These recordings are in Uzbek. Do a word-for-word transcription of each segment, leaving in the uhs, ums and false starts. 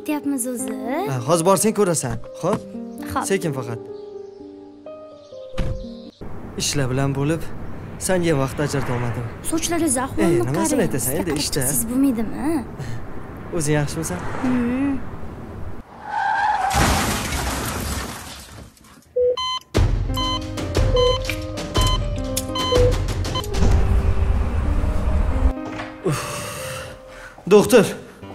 ketyapmiz o'zi? Ha, hozir borsang ko'rasan. Xo'p? Xo'p. Sekin faqat. Ishlar bilan bo'lib, senga vaqt ajrata olmadim. Sochlaringiz ahvolni qarang. Nimasini aytasan endi ishda? Siz bo'lmaydimi? O'zing yaxshimisan? Hmm. Doktor.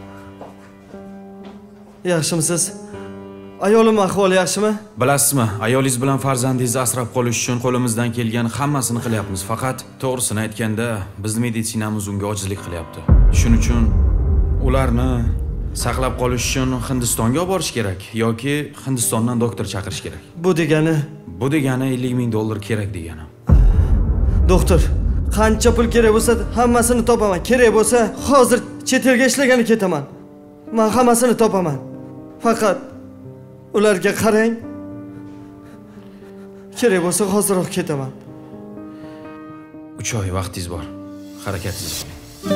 Yaxshimisiz? Ayolim ahvoli yaxshimi? Bilasizmi, ayolingiz bilan farzandingizni asrab qolish uchun qo'limizdan kelgan hammasini qilyapmiz. Faqat to'g'risini aytganda, bizning meditsinamiz unga ojizlik qilyapti. Shuning uchun ularni saqlab qolish uchun Hindistonga olib borish kerak yoki Hindistondan doktor chaqirish kerak. Bu degani, bu degani ellik ming dollar kerak degani. Doktor, qancha pul kerak bo'lsa, hammasini topaman. Kerak bo'lsa, hozir chet elga ishlagani ketaman. Men hammasini topaman. Faqat ularga qarang. Kerak bo'lsa, hozirroq ketaman. uch oy vaqtingiz bor. Harakatingiz qiling.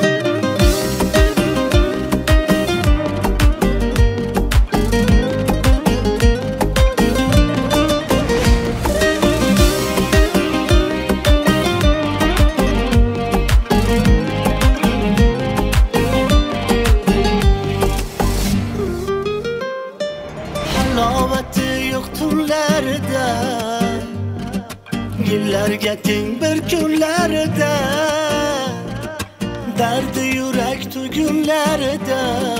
Yillarga teng bir kunlarida, dardi yurak tugunlarida,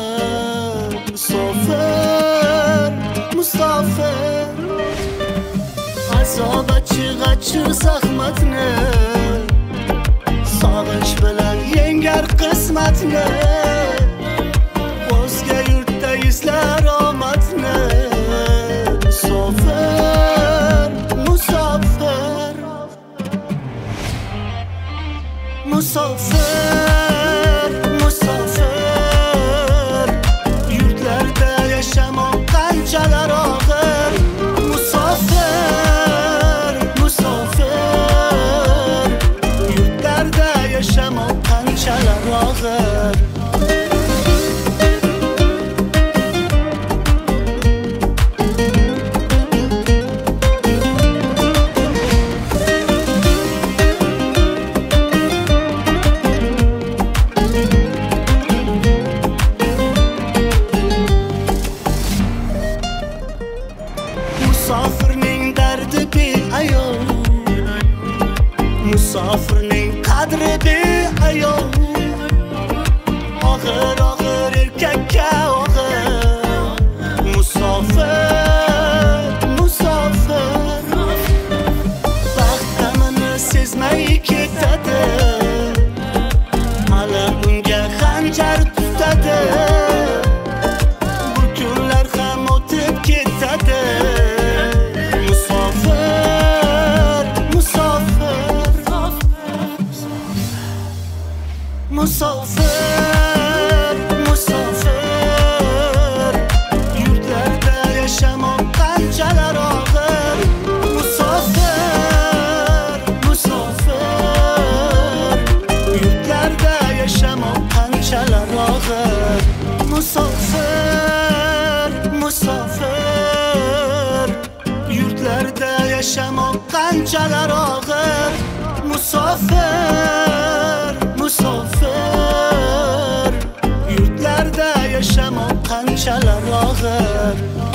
musofir, musofir, azob achig'achig' zahmatni, sog'inch bilan yengar qismatni, o'zga yurtda izlar omadni, musofir, musofir, musofir, musofir, yurtlarda yashamoq qanchalar og'ir, musofir, musofir, yurtlarda yashamoq qanchalar og'ir. Musofirning dardi beayov, musofirning qadri beayov, og'ir og'ir erkakka og'ir, musofir, musofir, baxt g'amini sezmay ketadi, hali unga xanjar tutadi, bu kunlar ham o'tib ketadi. Musofir, musofir, yurtlarda yashamoq qanchalar og'ir, musofir, musofir, yurtlarda yashamoq qanchalar og'ir, musofir, musofir, yurtlarda yashamoq qanchalar og'ir, musofir, musofir, yurtlarda yashamoq qanchalar og'ir.